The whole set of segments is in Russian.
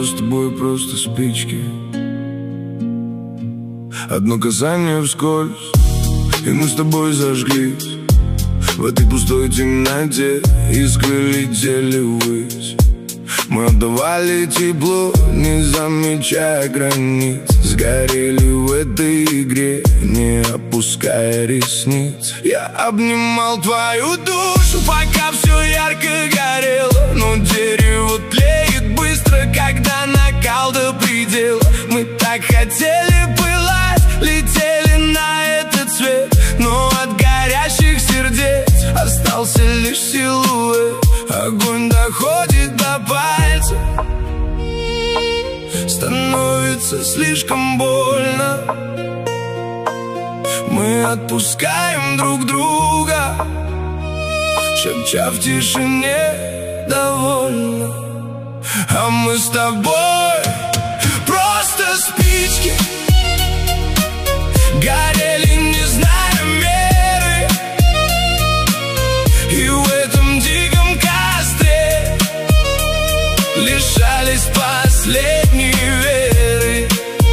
с тобой просто спички. Одно касание вскользь, и мы с тобой зажглись. В этой пустой темноте искры летели ввысь. Мы отдавали тепло, не замечая границ. Сгорели в этой игре, не опуская ресниц. Я обнимал твою душу, пока все ярко горело. Но дерево тлеет быстро, когда накал до предела. Мы так хотели пылать, летели на этот свет, но от горящих сердец остался лишь силуэт. Огонь доходит до пальца, становится слишком больно. Мы отпускаем друг друга, шепча в тишине довольно. А мы с тобой просто спички, горели, не зная меры. И в этом диком костре лишались последней веры.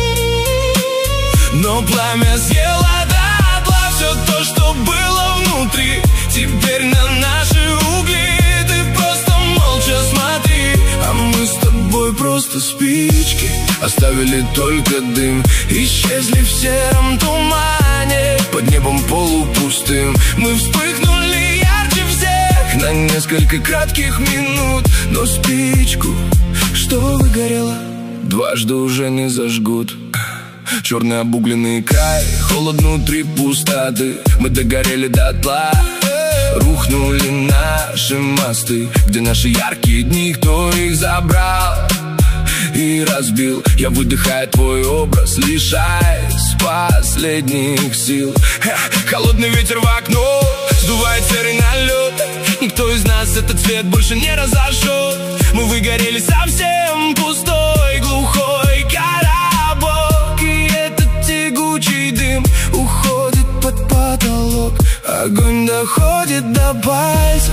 Но пламя съело дотла все то, что было внутри. Теперь на наши угли ты просто молча смотри. А мы с тобой просто спички, оставили только дым. Исчезли в сером тумане, под небом полупустым. Мы вспыхнули ярче всех на несколько кратких минут. Но спичку, что выгорела, дважды уже не зажгут. Черный обугленный край, холод внутри пустоты. Мы догорели дотла, рухнули наши мосты. Где наши яркие дни, кто их забрал и разбил? Я выдыхаю твой образ, лишаясь последних сил. Холодный ветер в окно сдувает серый налет. Никто из нас этот цвет больше не разожжет. Мы выгорели совсем, пустой, глухой коробок. И этот тягучий дым уходит под потолок. Огонь доходит до пальцев,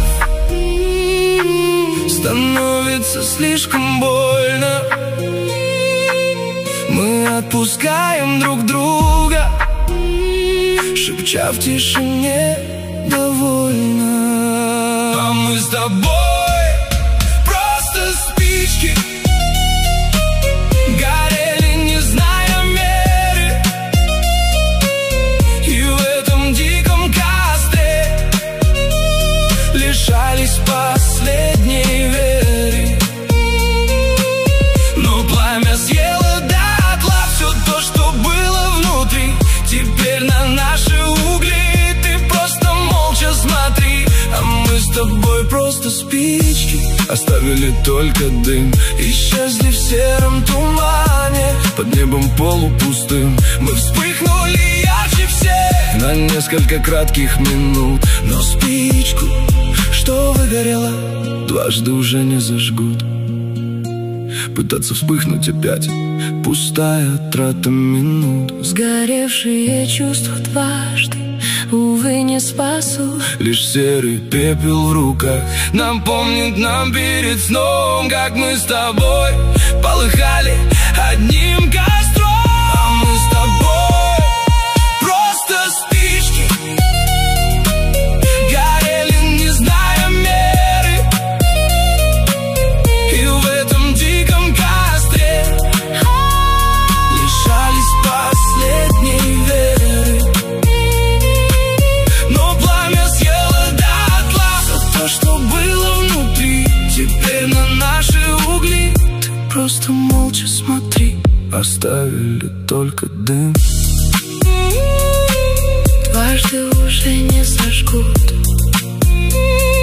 становится слишком больно. Мы отпускаем друг друга, шепча в тишине довольно. А мы с тобой просто спички, горели, не зная меры. И в этом диком костре лишались последней веры. Но пламя съело дотла все то, что было внутри. Теперь на наши угли ты просто молча смотри. А мы с тобой просто спички, оставили только дым. Исчезли в сером тумане, под небом полупустым. Мы вспыхнули ярче всех на несколько кратких минут. Но спичку, что выгорела, дважды уже не зажгут. Пытаться вспыхнуть опять — пустая трата минут. Сгоревшие чувства дважды, увы, не спасут. Лишь серый пепел в руках напомнит нам перед сном, как мы с тобой полыхали одним костром. А мы с тобой просто спички, горели, не зная меры. И в этом диком костре лишались последней веры. Но пламя съело дотла все то, что было внутри. Теперь на наши угли ты просто молча смотри. Оставили только дым, Дважды уже не зажгут.